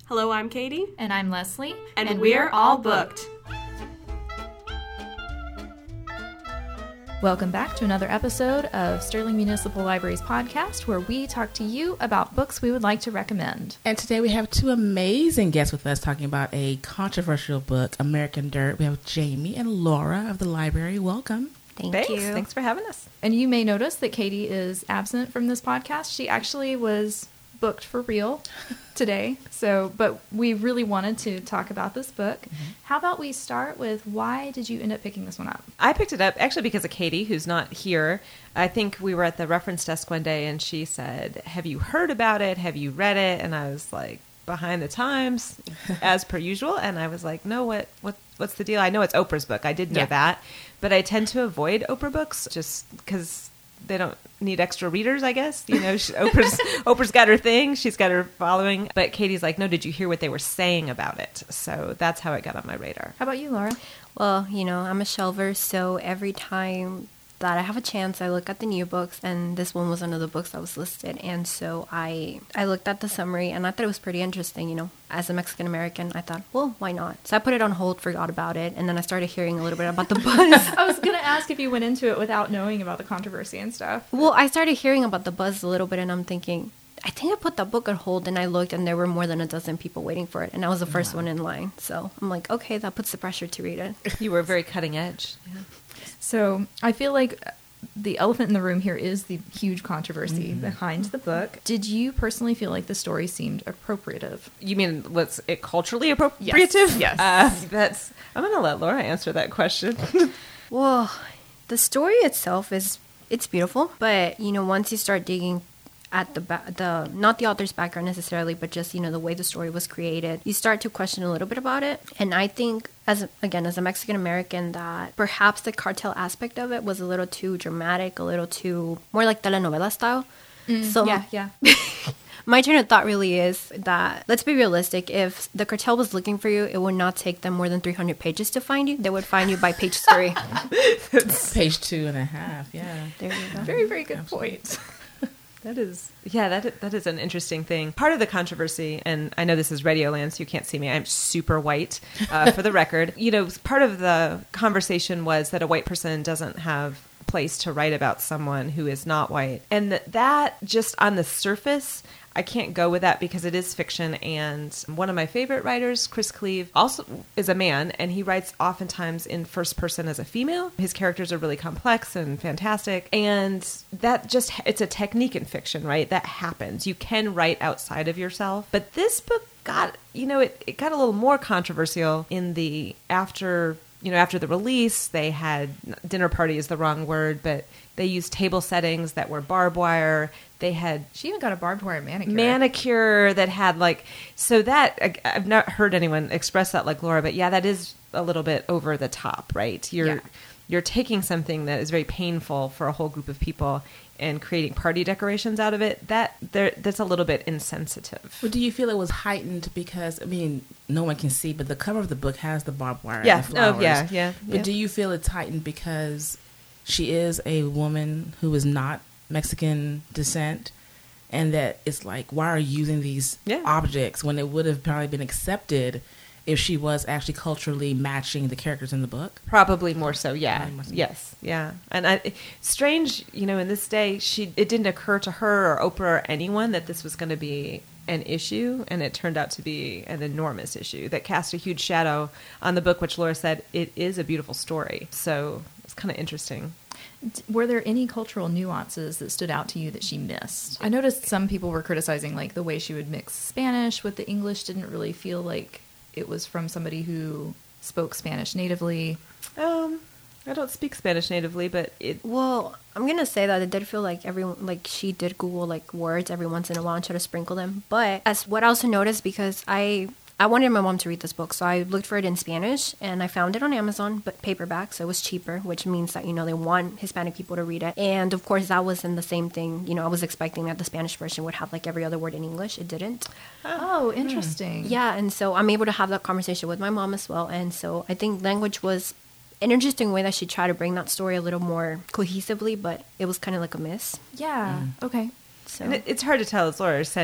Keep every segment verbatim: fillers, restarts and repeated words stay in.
Hello, I'm Katie. And I'm Leslie. And, and we're, we're all booked. Welcome back to another episode of Sterling Municipal Library's podcast, where we talk to you about books we would like to recommend. And today we have two amazing guests with us talking about a controversial book, American Dirt. We have Jamie and Laura of the library. Welcome. Thank Thanks. you. Thanks for having us. And you may notice that Katie is absent from this podcast. She actually was booked for real today. So, but we really wanted to talk about this book. Mm-hmm. How about we start with why did you end up picking this one up? I picked it up actually because of Katie, who's not here. I think we were at the reference desk one day and she said, "Have you heard about it? Have you read it?" And I was like, behind the times as per usual. And I was like, no, what, what, what's the deal? I know it's Oprah's book. I did know yeah. that, but I tend to avoid Oprah books just because they don't need extra readers, I guess. You know, she, Oprah's, Oprah's got her thing. She's got her following. But Katie's like, no, did you hear what they were saying about it? So that's how it got on my radar. How about you, Laura? Well, you know, I'm a shelver, so every time that I have a chance, I look at the new books, and this one was one of the books that was listed. And so I I looked at the summary, and I thought it was pretty interesting. You know, as a Mexican American, I thought, well, why not? So I put it on hold, forgot about it, and then I started hearing a little bit about the buzz. I was going to ask if you went into it without knowing about the controversy and stuff. Well, I started hearing about the buzz a little bit, and I'm thinking, I think I put that book on hold, and I looked, and there were more than a dozen people waiting for it, and I was the first wow. one in line. So I'm like, okay, that puts the pressure to read it. You were very cutting edge. Yeah. So I feel like the elephant in the room here is the huge controversy mm-hmm. behind the book. Did you personally feel like the story seemed appropriative? You mean, was it culturally appropriative? Yes. yes. Uh, that's. I'm going to let Laura answer that question. Well, the story itself is, it's beautiful, but, you know, once you start digging at the, ba- the not the author's background necessarily, but just, you know, the way the story was created, you start to question a little bit about it. And I think, as again, as a Mexican American, that perhaps the cartel aspect of it was a little too dramatic, a little too, more like telenovela style. Mm, so yeah, yeah. My train of thought really is that, let's be realistic, if the cartel was looking for you, it would not take them more than three hundred pages to find you. They would find you by page three. Page two and a half, yeah. There you go. Very, very good Absolutely. point. That is, yeah, that that is an interesting thing. Part of the controversy, and I know this is Radioland, so you can't see me. I'm super white, uh, for the record. You know, part of the conversation was that a white person doesn't have a place to write about someone who is not white. And that, that just on the surface, I can't go with that because it is fiction. And one of my favorite writers, Chris Cleave, also is a man, and he writes oftentimes in first person as a female. His characters are really complex and fantastic. And that just, it's a technique in fiction, right? That happens. You can write outside of yourself. But this book got, you know, it, it got a little more controversial in the after, you know, after the release. They had, dinner party is the wrong word, but they used table settings that were barbed wire. They had... She even got a barbed wire manicure. Manicure that had like... So that... I, I've not heard anyone express that like Laura, but yeah, that is a little bit over the top, right? You're yeah. you're taking something that is very painful for a whole group of people and creating party decorations out of it. That there, that's a little bit insensitive. Well, do you feel it was heightened because, I mean, no one can see, but the cover of the book has the barbed wire yeah. and the flowers. Oh, yeah, yeah. But yeah. do you feel it's heightened because she is a woman who is not Mexican descent, and that it's like, why are you using these yeah. objects when it would have probably been accepted if she was actually culturally matching the characters in the book? Probably more so, yeah. Yes, yeah. And I, strange, you know, in this day, she it didn't occur to her or Oprah or anyone that this was going to be an issue, and it turned out to be an enormous issue that cast a huge shadow on the book, which Laura said, it is a beautiful story. So it's kind of interesting. Were there any cultural nuances that stood out to you that she missed? I noticed some people were criticizing like the way she would mix Spanish with the English didn't really feel like it was from somebody who spoke Spanish natively. Um, I don't speak Spanish natively, but it... Well, I'm going to say that it did feel like everyone, like she did Google like words every once in a while and try to sprinkle them. But as what I also noticed, because I... I wanted my mom to read this book, so I looked for it in Spanish, and I found it on Amazon, but paperback, so it was cheaper, which means that, you know, they want Hispanic people to read it. And, of course, that wasn't the same thing. You know, I was expecting that the Spanish version would have, like, every other word in English. It didn't. Oh, interesting. Yeah, and so I'm able to have that conversation with my mom as well. And so I think language was an interesting way that she tried to bring that story a little more cohesively, but it was kind of like a miss. Yeah, mm. okay. So. And it, it's hard to tell, as Laura said,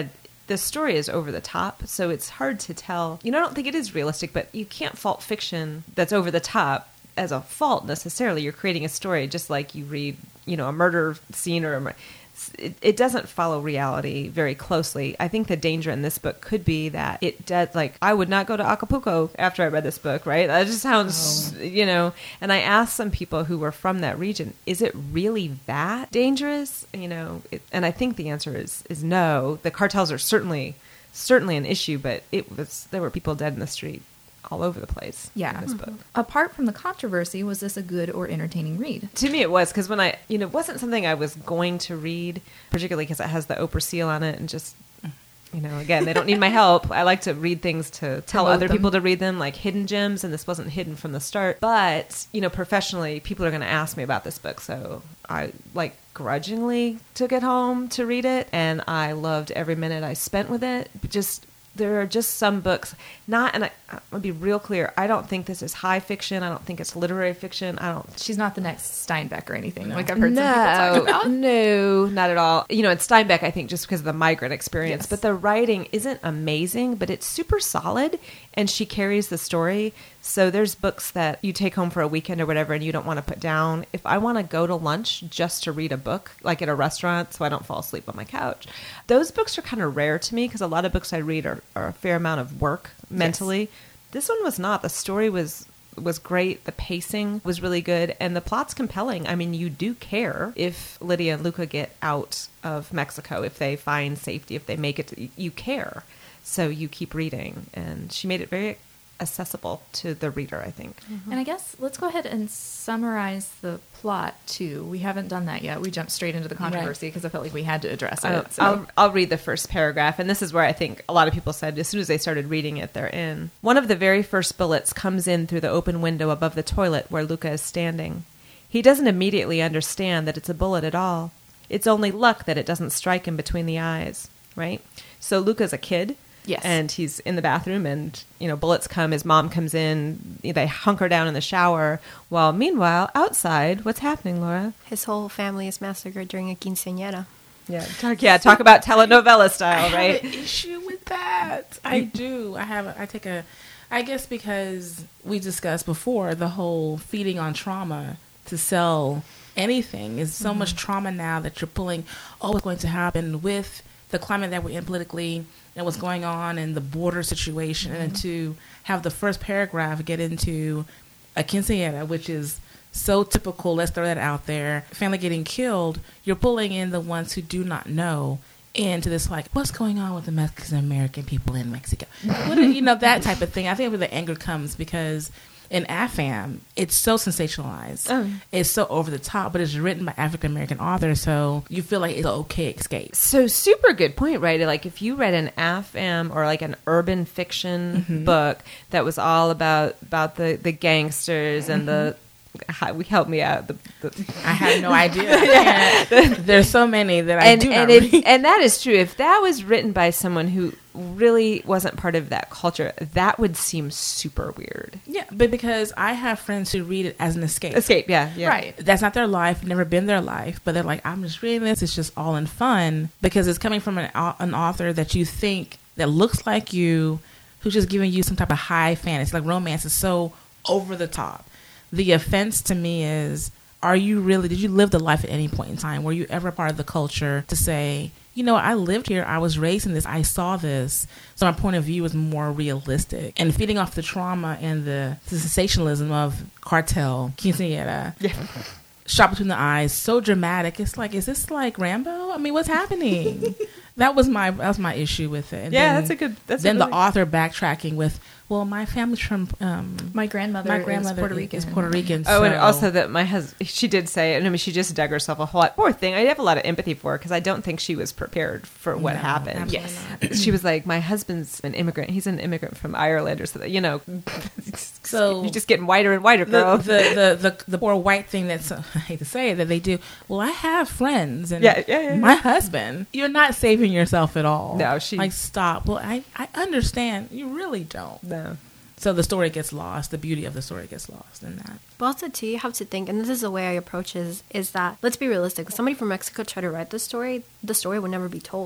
the story is over the top, so it's hard to tell. You know, I don't think it is realistic, but you can't fault fiction that's over the top as a fault necessarily. You're creating a story just like you read, you know, a murder scene or a mur- It, it doesn't follow reality very closely. I think the danger in this book could be that it does, like, I would not go to Acapulco after I read this book, right? That just sounds, oh. you know, and I asked some people who were from that region, is it really that dangerous? You know, it, and I think the answer is, is no. The cartels are certainly, certainly an issue, but it was, there were people dead in the street all over the place. Yeah. In this book. Apart from the controversy, was this a good or entertaining read? To me, it was, because when I, you know, it wasn't something I was going to read, particularly because it has the Oprah seal on it, and just, you know, again, they don't need my help. I like to read things to tell Promote other them. people to read them, like hidden gems, and this wasn't hidden from the start. But, you know, professionally, people are going to ask me about this book, so I, like, grudgingly took it home to read it, and I loved every minute I spent with it. Just... There are just some books, not, and I, I'll be real clear, I don't think this is high fiction. I don't think it's literary fiction. I don't. She's not the next Steinbeck or anything, like I've heard no, some people talk about. No, not at all. You know, it's Steinbeck, I think, just because of the migrant experience. Yes. But the writing isn't amazing, but it's super solid, and she carries the story. So there's books that you take home for a weekend or whatever and you don't want to put down. If I want to go to lunch just to read a book, like at a restaurant, so I don't fall asleep on my couch, those books are kind of rare to me because a lot of books I read are, are a fair amount of work mentally. Yes. This one was not. The story was was great. The pacing was really good. And the plot's compelling. I mean, you do care if Lydia and Luca get out of Mexico, if they find safety, if they make it. To, you care. So you keep reading. And she made it very accessible to the reader, I think. Mm-hmm. And I guess let's go ahead and summarize the plot too. We haven't done that yet. We jumped straight into the controversy because right. I felt like we had to address I'll, it. So. I'll, I'll read the first paragraph, and this is where I think a lot of people said as soon as they started reading it, they're in. One of the very first bullets comes in through the open window above the toilet where Luca is standing. He doesn't immediately understand that it's a bullet at all. It's only luck that it doesn't strike him between the eyes, right? So Luca's a kid. Yes. And he's in the bathroom and, you know, bullets come. His mom comes in. They hunker down in the shower. While meanwhile, outside, what's happening, Laura? His whole family is massacred during a quinceañera. Yeah. Talk, yeah. Talk about telenovela style, I right? have an issue with that. I do. I have. I take a. I guess because we discussed before the whole feeding on trauma to sell anything is so mm-hmm. much trauma now that you're pulling. Oh, what's going to happen with the climate that we're in politically? And what's going on in the border situation, mm-hmm. and to have the first paragraph get into a quinceañera, which is so typical, let's throw that out there, family getting killed, you're pulling in the ones who do not know into this, like, what's going on with the Mexican-American people in Mexico? What are, you know, that type of thing. I think where the anger comes because in A F A M, it's so sensationalized. Oh. It's so over the top, but it's written by African-American authors, so you feel like it's an okay escape. So super good point, right? Like if you read an A F A M or like an urban fiction mm-hmm. book that was all about, about the, the gangsters mm-hmm. and the... We help me out. The, the I have no idea. Yeah. There's so many that I and, do not and read. If, and that is true. If that was written by someone who really wasn't part of that culture, that would seem super weird. Yeah, but because I have friends who read it as an escape. Escape, yeah, yeah. Right. That's not their life, never been their life, but they're like, I'm just reading this. It's just all in fun because it's coming from an, an author that you think that looks like you, who's just giving you some type of high fantasy. Like romance is so over the top. The offense to me is, are you really, did you live the life at any point in time? Were you ever part of the culture to say, you know, I lived here, I was raised in this, I saw this, so my point of view is more realistic. And feeding off the trauma and the, the sensationalism of cartel, quinceañera, yeah. shot between the eyes, so dramatic. It's like, is this like Rambo? I mean, what's happening? That was my that was my issue with it. And yeah, then, that's a good. That's then a really... the author backtracking with, well, my family's from. Um, my grandmother, my grandmother is Puerto Rican. Is Puerto Rican. Oh, so. and also that my husband, she did say, and I mean, she just dug herself a whole lot. Poor thing. I have a lot of empathy for her because I don't think she was prepared for what no, happened. Yes, she was like, my husband's an immigrant. He's an immigrant from Ireland or something. You know, so you're just getting whiter and whiter, girl. The the the, the, the poor white thing that's uh, I hate to say it that they do. Well, I have friends, and yeah, yeah, yeah, my yeah. husband. You're not saving yourself at all. No, she like stop. Well, I I understand. You really don't. No. So the story gets lost. The beauty of the story gets lost in that. But also, too, you have to think, and this is the way I approach it, is, is that, let's be realistic. If somebody from Mexico tried to write this story, the story would never be told.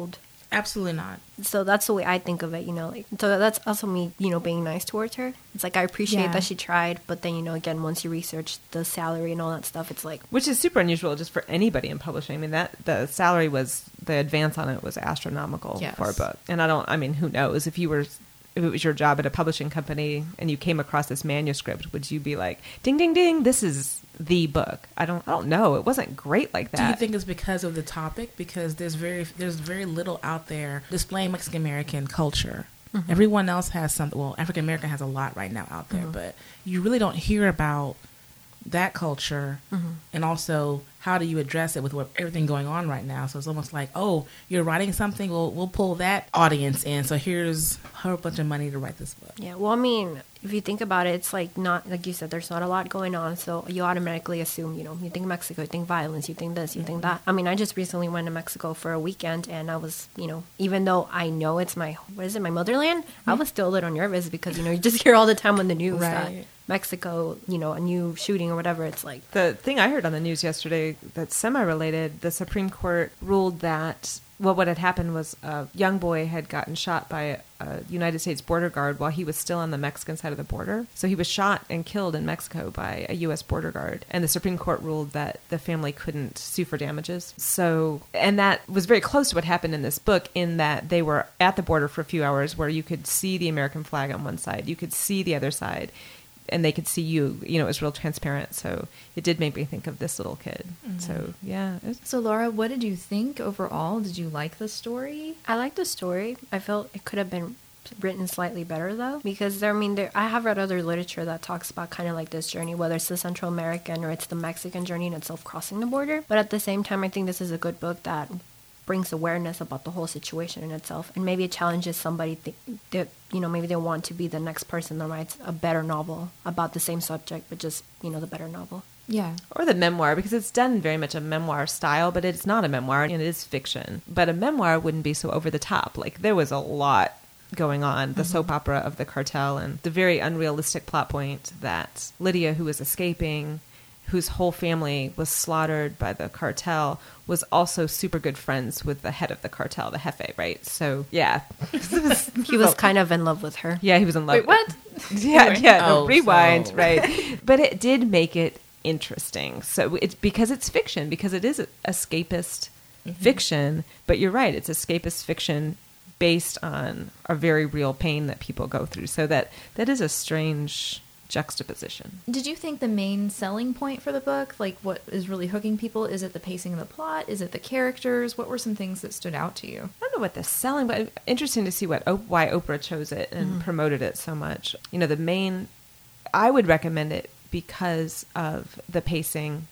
Absolutely not. So that's the way I think of it, you know. Like, so that's also me, you know, being nice towards her. It's like I appreciate Yeah. that she tried, but then, you know, again, once you research the salary and all that stuff, it's like, Which is super unusual just for anybody in publishing. I mean, that the salary was, the advance on it was astronomical Yes. for a book. And I don't, I mean, who knows? If you were, if it was your job at a publishing company and you came across this manuscript, would you be like, ding, ding, ding, this is the book? I don't, I don't know. It wasn't great like that. Do you think it's because of the topic? Because there's very there's very little out there displaying Mexican American culture. Mm-hmm. Everyone else has something. Well, African American has a lot right now out there, mm-hmm. but you really don't hear about that culture, mm-hmm. and also how do you address it with what, everything going on right now. So it's almost like, oh, you're writing something, well, we'll pull that audience in, so here's a whole bunch of money to write this book. yeah, well, I mean, if you think about it, it's like not, like you said, there's not a lot going on, so you automatically assume, you know, you think Mexico, you think violence, you think this, you think that. I mean, I just recently went to Mexico for a weekend, and I was, you know, even though I know it's my, what is it, my motherland, mm-hmm. I was still a little nervous because, you know, you just hear all the time on the news Right. that Mexico, you know, a new shooting or whatever, it's like, The thing I heard on the news yesterday that's semi-related, the Supreme Court ruled that, well, what had happened was a young boy had gotten shot by a, a United States border guard while he was still on the Mexican side of the border. So he was shot and killed in Mexico by a U S border guard. And the Supreme Court ruled that the family couldn't sue for damages. So, and that was very close to what happened in this book, in that they were at the border for a few hours where you could see the American flag on one side, you could see the other side, and they could see you, you know, it was real transparent. So it did make me think of this little kid. Mm-hmm. So, yeah. It was, So, Laura, what did you think overall? Did you like the story? I like the story. I felt it could have been written slightly better, though, because there, I mean, there, I have read other literature that talks about kind of like this journey, whether it's the Central American or it's the Mexican journey in itself crossing the border. But at the same time, I think this is a good book that brings awareness about the whole situation in itself, and maybe it challenges somebody th- that, you know, maybe they want to be the next person that writes a better novel about the same subject, but just, you know, the better novel. Yeah. or the memoir, because it's done very much a memoir style, but it's not a memoir, and it is fiction. But a memoir wouldn't be so over the top. Like, there was a lot going on, the mm-hmm. soap opera of the cartel, and the very unrealistic plot point that Lydia, who was escaping, whose whole family was slaughtered by the cartel, was also super good friends with the head of the cartel, the Jefe, right? So, yeah. He was kind of in love with her. Yeah, he was in love. Wait, what? Yeah, yeah, no, Oh, rewind, so- right. But it did make it interesting. So it's because it's fiction, because it is escapist mm-hmm. fiction, but you're right, it's escapist fiction based on a very real pain that people go through. So that that is a strange juxtaposition. Did you think the main selling point for the book, like what is really hooking people, is it the pacing of the plot? Is it the characters? What were some things that stood out to you? I don't know what the selling, but interesting to see what why Oprah chose it and mm-hmm. promoted it so much. You know, the main, I would recommend it because of the pacing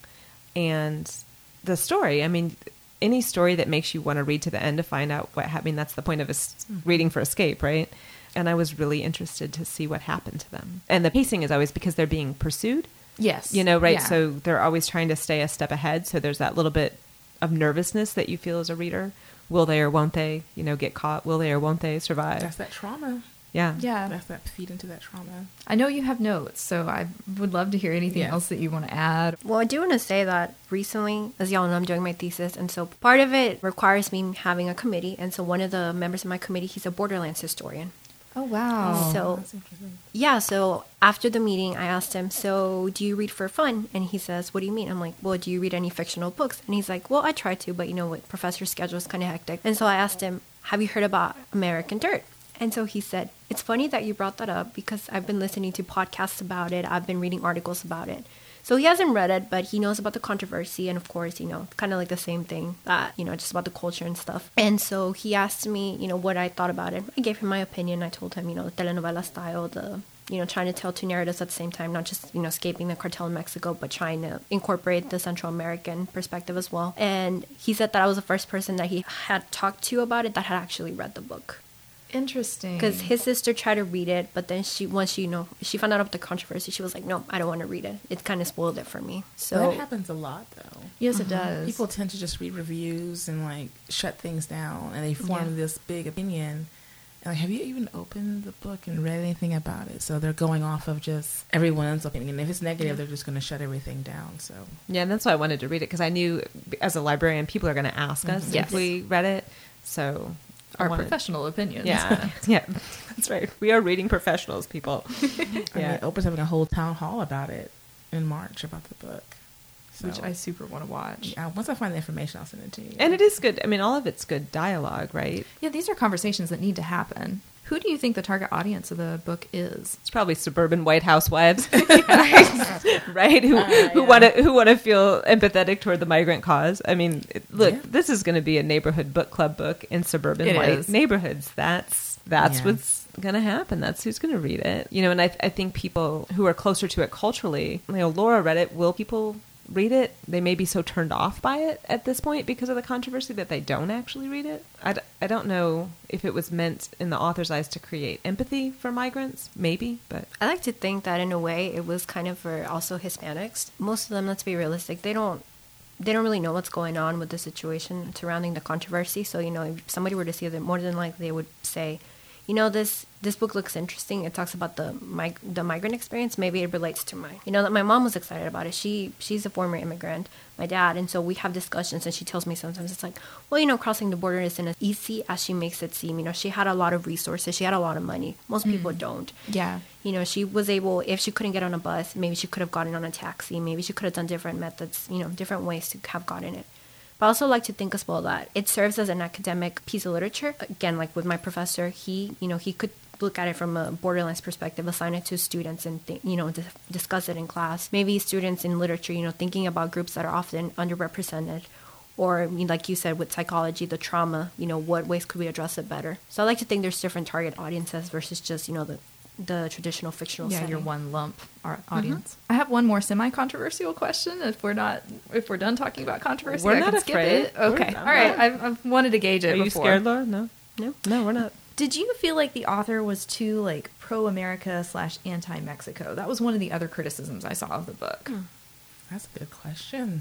and the story. I mean, any story that makes you want to read to the end to find out what happened. I mean, that's the point of es- reading for escape, right? And I was really interested to see what happened to them. And the pacing is always because they're being pursued. Yes. You know, right? Yeah. So they're always trying to stay a step ahead. So there's that little bit of nervousness that you feel as a reader. Will they or won't they, you know, get caught? Will they or won't they survive? That's that trauma. Yeah. Yeah. That's that feed into that trauma. I know you have notes, so I would love to hear anything Yes. else that you want to add. Well, I do want to say that recently, as y'all know, I'm doing my thesis, and so part of it requires me having a committee, and so one of the members of my committee, he's a Borderlands historian. Oh, wow. So, That's interesting. yeah, so after the meeting, I asked him, so do you read for fun? And he says, what do you mean? I'm like, well, do you read any fictional books? And he's like, well, I try to, but you know what, professor's schedule is kind of hectic. And so I asked him, have you heard about American Dirt? And so he said, it's funny that you brought that up because I've been listening to podcasts about it. I've been reading articles about it. So he hasn't read it, but he knows about the controversy. And of course, you know, kind of like the same thing that, you know, just about the culture and stuff. And so he asked me, you know, what I thought about it. I gave him my opinion. I told him, you know, the telenovela style, the, you know, trying to tell two narratives at the same time, not just, you know, escaping the cartel in Mexico, but trying to incorporate the Central American perspective as well. And he said that I was the first person that he had talked to about it that had actually read the book. Interesting. Because his sister tried to read it, but then she, once she, you know, she found out about the controversy, she was like, no, I don't want to read it. It kind of spoiled it for me. So That happens a lot, though. Yes, it does. People tend to just read reviews and like shut things down, and they form Yeah. this big opinion. And, like, have you even opened the book and read anything about it? So they're going off of just everyone's opinion. And if it's negative, they're just going to shut everything down. So Yeah, and that's why I wanted to read it, because I knew as a librarian, people are going to ask us Yes. if we read it. So Our wanted- professional opinions. Yeah, yeah, that's right. We are reading professionals, people. I Yeah. mean, Oprah's having a whole town hall about it in March about the book. So, Which I super want to watch. yeah, once I find the information, I'll send it to you. And it is good. I mean, all of it's good dialogue, right? Yeah, these are conversations that need to happen. Who do you think the target audience of the book is? It's probably suburban white housewives, right? Who Uh, who yeah. want to who want to feel empathetic toward the migrant cause. I mean, it, look, Yeah. this is going to be a neighborhood book club book in suburban It white is. neighborhoods. That's that's Yeah. what's going to happen. That's who's going to read it. You know, and I I think people who are closer to it culturally, you know, Laura read it. Will people read it? They may be so turned off by it at this point because of the controversy that they don't actually read it. I, d- I don't know if it was meant in the author's eyes to create empathy for migrants, maybe, but I like to think that in a way it was kind of for also Hispanics. Most of them, let's be realistic, they don't they don't really know what's going on with the situation surrounding the controversy. So, you know, if somebody were to see it, more than likely they would say, you know, this this book looks interesting. It talks about the mig- the migrant experience. Maybe it relates to mine. You know, that my mom was excited about it. She she's a former immigrant, my dad, and so we have discussions. And she tells me sometimes it's like, well, you know, crossing the border isn't as easy as she makes it seem. You know, she had a lot of resources. She had a lot of money. Most people don't. Yeah. You know, she was able, if she couldn't get on a bus, maybe she could have gotten on a taxi. Maybe she could have done different methods. You know, different ways to have gotten it. But I also like to think as well that it serves as an academic piece of literature. Again, like with my professor, he, you know, he could look at it from a Borderlands perspective, assign it to students and, th- you know, dis- discuss it in class. Maybe students in literature, you know, thinking about groups that are often underrepresented. Or, I mean, like you said, with psychology, the trauma, you know, what ways could we address it better? So I like to think there's different target audiences versus just, you know, the the traditional fictional Yeah, setting. your one lump our audience. I have one more semi-controversial question. If we're not, if we're done talking about controversy, We're I not can skip afraid. it. Okay, We're- all right. I've, I've wanted to gauge it are you before. scared, Laura? No, No? no, we're not. Did you feel like the author was too like pro-America slash anti-Mexico? That was one of the other criticisms I saw of the book. That's a good question.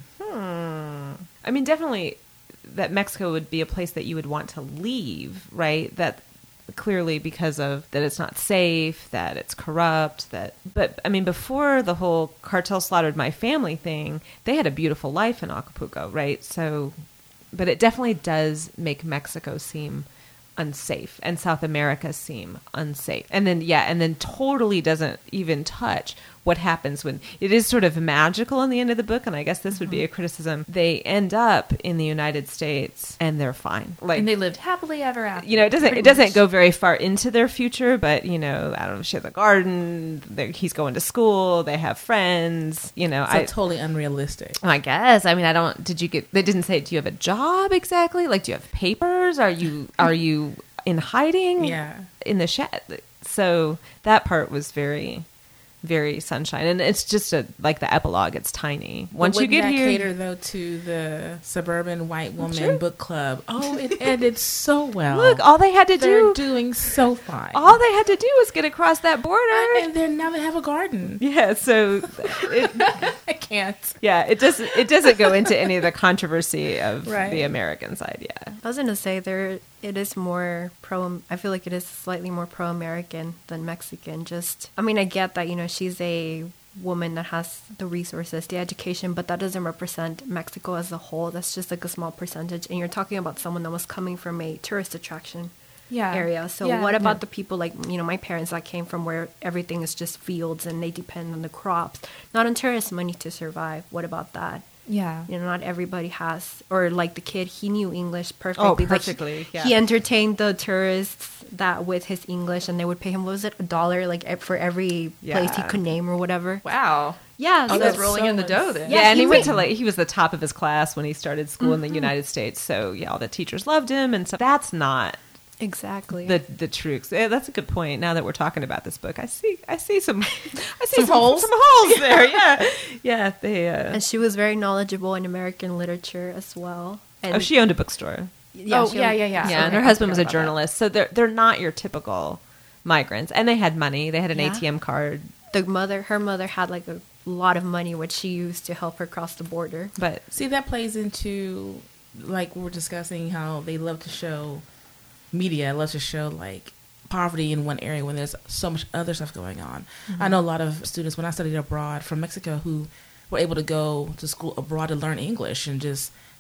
I mean, definitely that Mexico would be a place that you would want to leave, right? That clearly because of that it's not safe, that it's corrupt, that but I mean before the whole cartel slaughtered my family thing, they had a beautiful life in Acapulco, right? So but it definitely does make Mexico seem unsafe and South America seem unsafe. And then yeah, and then totally doesn't even touch what happens when it is sort of magical in the end of the book, and I guess this would be a criticism. They end up in the United States and they're fine. Like And they lived happily ever after. you know, it doesn't pretty it doesn't much. go very far into their future, but you know, I don't know, she has a garden, they're- he's going to school, they have friends, you know, So I totally unrealistic. I guess. I mean, I don't. Did you get? They didn't say. Do you have a job exactly? Like, do you have papers? Are you are you in hiding? Yeah. In the shed. So that part was very, very sunshine, and it's just a like the epilogue. It's tiny. Once But you get wouldn't that here, cater though to the suburban white woman Sure. book club. Oh, it ended so well. look, all they had to they're do, doing so fine. all they had to do was get across that border. and they're now they have a garden. Yeah. So. It, I can't. yeah, it doesn't. It doesn't go into any of the controversy of Right. the American side. Yeah. I was gonna say there it is more pro. I feel like it is slightly more pro-American than Mexican. Just, I mean, I get that, you know, she's a woman that has the resources, the education, but that doesn't represent Mexico as a whole. That's just like a small percentage. And you're talking about someone that was coming from a tourist attraction yeah. area. So Yeah, what about yeah. the people like, you know, my parents that came from where everything is just fields and they depend on the crops, not on tourist money to survive? What about that? Yeah. You know, not everybody has, or like the kid, he knew English perfectly. Oh, Like, he- perfectly, yeah. He entertained the tourists that with his English, and they would pay him, what was it, a dollar, like e- for every place he Yeah. could name or whatever. Wow. Yeah, Oh, so- that's rolling so in the ins- dough then. Yeah, Yeah, and he he went made- to like he was the top of his class when he started school in the United States. So yeah, all the teachers loved him, and so that's not exactly. the the truth. Yeah, that's a good point. Now that we're talking about this book, I see I see some I see Some some, holes? some holes there. Yeah, yeah. They uh, and she was very knowledgeable in American literature as well. And oh, she owned a bookstore. Oh, she yeah, owned- yeah, yeah. Yeah, and Okay, her I husband was a forgot about that. journalist. So they're they're not your typical migrants, and they had money. They had an Yeah. A T M card, The mother, her mother had like a lot of money, which she used to help her cross the border. but See, that plays into, like we were discussing, how they love to show, media loves to show, like, poverty in one area when there's so much other stuff going on. I know a lot of students, when I studied abroad from Mexico, who were able to go to school abroad to learn English and just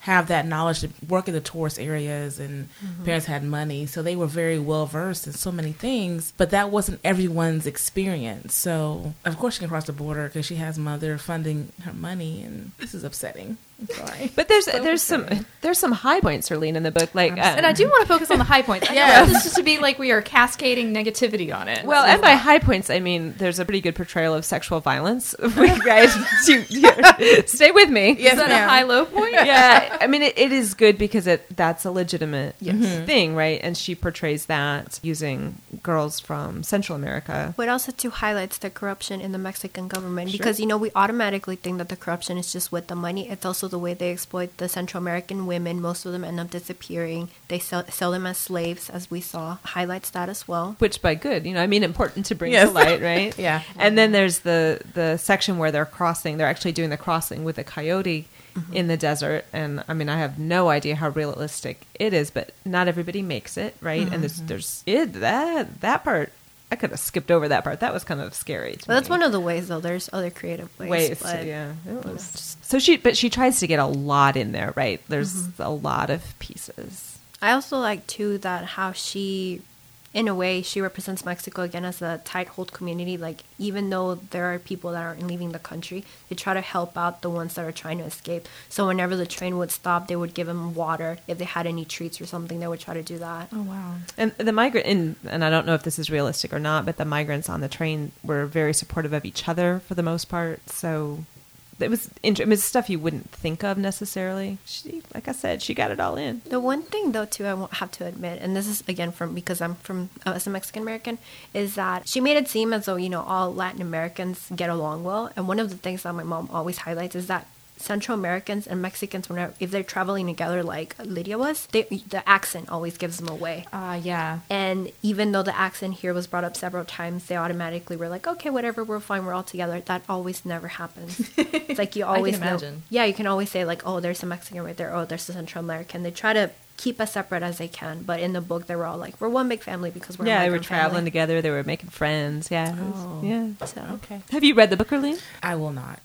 have that knowledge to work in the tourist areas, and mm-hmm. parents had money, so they were very well versed in so many things, but that wasn't everyone's experience. So of course she can cross the border because she has mother funding her money, and this is upsetting. I'm sorry. But there's so there's upsetting. some there's some high points, Arlene, in the book. Like, um, and I do want to focus on the high points. I yeah, this is to be like we are cascading negativity on it. Well, and by high points, I mean there's a pretty good portrayal of sexual violence. Guys, you, you, stay with me. Yes, is that ma'am. a high low point? Yeah, I mean it, it is good because it that's a legitimate yes. mm-hmm. thing, right? And she portrays that using girls from Central America. But also to highlights the corruption in the Mexican government, sure. because you know we automatically think that the corruption is just with the money. It's also the way they exploit the Central American women. Most of them end up disappearing. They sell, sell them as slaves, as we saw. Highlights that as well. Which by good, you know, I mean important to bring yes. to light, right? Yeah. And then there's the the section where they're crossing. They're actually doing the crossing with a coyote mm-hmm. in the desert. And I mean, I have no idea how realistic it is, but not everybody makes it, right? Mm-hmm. And there's there's it that that part. I could have skipped over that part. That was kind of scary. Well, that's one of the ways, though. There's other creative ways. Ways, but, yeah. It was just, so she, but she tries to get a lot in there, right? There's mm-hmm. a lot of pieces. I also like too that how she, in a way, she represents Mexico again as a tight-hold community. Like even though there are people that aren't leaving the country, they try to help out the ones that are trying to escape. So whenever the train would stop, they would give them water. If they had any treats or something, they would try to do that. Oh wow! And the migrant, and, and I don't know if this is realistic or not, but the migrants on the train were very supportive of each other for the most part. So it was, int- I mean, it's stuff you wouldn't think of necessarily. She, like I said, she got it all in. The one thing, though, too, I won't have to admit, and this is, again, from because I'm from, uh, as a Mexican-American, is that she made it seem as though, you know, all Latin Americans get along well. And one of the things that my mom always highlights is that Central Americans and Mexicans, whenever if they're traveling together like Lydia was, they, the accent always gives them away. Ah, uh, yeah. And even though the accent here was brought up several times, they automatically were like, okay, whatever, we're fine, we're all together. That always never happens. It's like you always I can imagine. know. Yeah, you can always say like, oh, there's a Mexican right there. Oh, there's a Central American. They try to keep as separate as they can, but in the book they were all like, we're one big family because we're yeah a they were traveling family. together, they were making friends. Yeah. Oh. Yeah. So okay. Have you read the book, Arlene? I will not.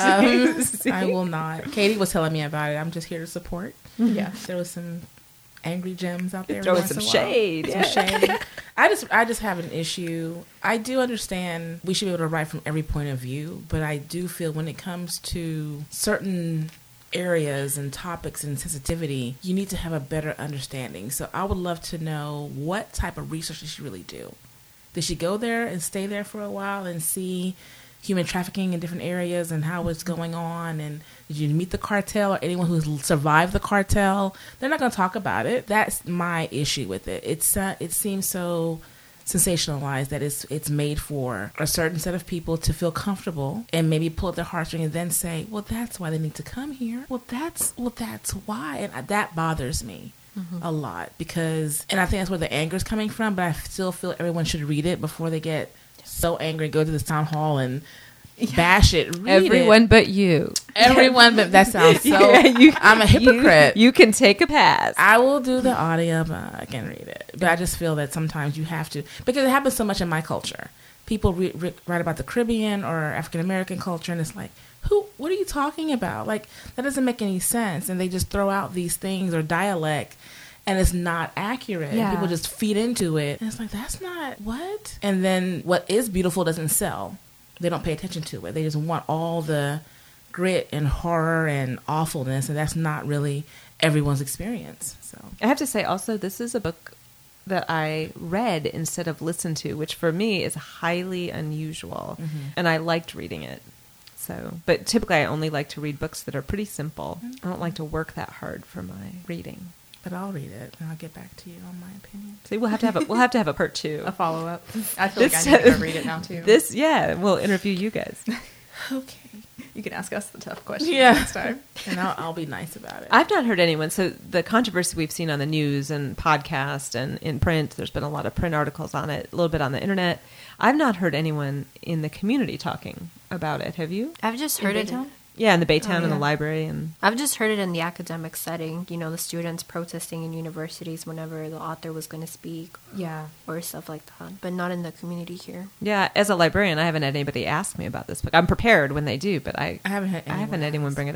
um, I will not. Katie was telling me about it. I'm just here to support. Mm-hmm. Yeah, there was some angry gems out there. Throwing some shade. Yeah. Some shade. I just I just have an issue. I do understand we should be able to write from every point of view, but I do feel when it comes to certain areas and topics and sensitivity, you need to have a better understanding. So I would love to know what type of research did she really do? Did she go there and stay there for a while and see human trafficking in different areas and how it's going on? And did you meet the cartel or anyone who's survived the cartel? They're not going to talk about it. That's my issue with it. It's uh, it seems so sensationalized that it's it's made for a certain set of people to feel comfortable and maybe pull at their heartstring and then say, well, that's why they need to come here. Well, that's well, that's why. And that bothers me mm-hmm. a lot because, and I think that's where the anger is coming from, but I still feel everyone should read it before they get so angry, go to the town hall and bash it. Read Everyone it. but you. Everyone but that sounds so. Yeah, you, I'm a hypocrite. You, you can take a pass. I will do the audio book and read it, but I just feel that sometimes you have to because it happens so much in my culture. People re- re- write about the Caribbean or African American culture, and it's like, who? What are you talking about? Like that doesn't make any sense, and they just throw out these things or dialect. And it's not accurate. Yeah. People just feed into it. And it's like, that's not what? And then what is beautiful doesn't sell. They don't pay attention to it. They just want all the grit and horror and awfulness. And that's not really everyone's experience. So I have to say also, this is a book that I read instead of listened to, which for me is highly unusual. Mm-hmm. And I liked reading it. So, but typically I only like to read books that are pretty simple. Mm-hmm. I don't like to work that hard for my reading. But I'll read it and I'll get back to you on my opinion. See, we'll have to have a we'll have to have a part two, a follow up. I feel this, like I need to read it now too. This, yeah, we'll interview you guys. Okay, you can ask us the tough questions yeah. next time, and I'll, I'll be nice about it. I've not heard anyone. So the controversy we've seen on the news and podcast and in print, there's been a lot of print articles on it, a little bit on the internet. I've not heard anyone in the community talking about it. Have you? I've just heard it. Yeah, in the Baytown oh, yeah. and the library. And I've just heard it in the academic setting, you know, the students protesting in universities whenever the author was going to speak. Yeah. Or stuff like that, but not in the community here. Yeah, as a librarian, I haven't had anybody ask me about this book. I'm prepared when they do, but I, I haven't had anyone, I haven't had anyone bring it up.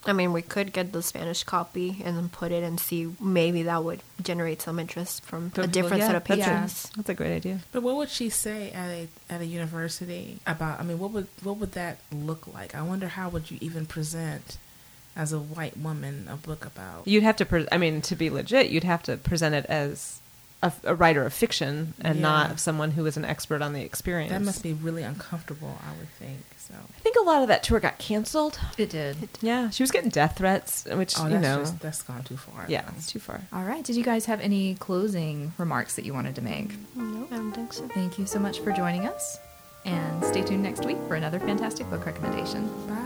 I mean, we could get the Spanish copy and then put it and see. Maybe that would generate some interest from For a people, different yeah, set of that's a- patrons. That's a great idea. But what would she say at a at a university about? I mean, what would what would that look like? I wonder how would you even present as a white woman a book about? You'd have to, pre- I mean, to be legit, you'd have to present it as a, a writer of fiction and Yeah. not someone who is an expert on the experience. That must be really uncomfortable, I would think. So, I think a lot of that tour got canceled. It did. Yeah, she was getting death threats, which, oh, you that's know, just, that's gone too far. yeah, though. it's too far. All right. Did you guys have any closing remarks that you wanted to make? No, I don't think so. Thank you so much for joining us. And stay tuned next week for another fantastic book recommendation. Bye.